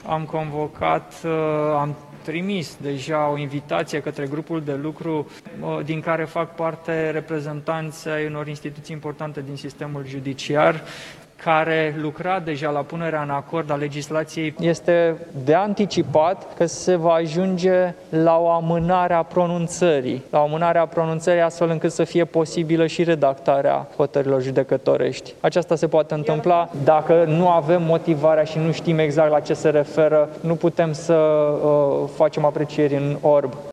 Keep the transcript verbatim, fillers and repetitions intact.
am convocat, am trimis deja o invitație către grupul de lucru din care fac parte reprezentanți ai unor instituții importante din sistemul judiciar, care lucra deja la punerea în acord a legislației. Este de anticipat că se va ajunge la o amânare a pronunțării, la o amânare a pronunțării astfel încât să fie posibilă și redactarea hotărârilor judecătorești. Aceasta se poate întâmpla dacă nu avem motivarea și nu știm exact la ce se referă, nu putem să uh, facem aprecieri în orb.